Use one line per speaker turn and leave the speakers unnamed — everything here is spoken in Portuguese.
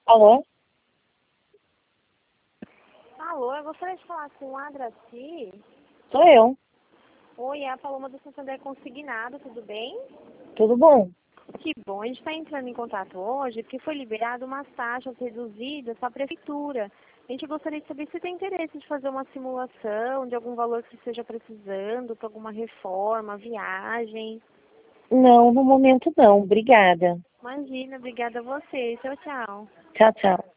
Alô?
Alô, eu gostaria de falar com a Draci.
Sou eu.
Oi, é a Paloma do Santander Consignado, tudo bem?
Tudo bom?
Que bom, a gente está entrando em contato hoje porque foi liberado umas taxas reduzidas para a prefeitura. A gente gostaria de saber se tem interesse de fazer uma simulação de algum valor que esteja precisando para alguma reforma, viagem.
Não, no momento não. Obrigada.
Imagina, obrigada a você. Tchau, tchau.
Tchau, tchau.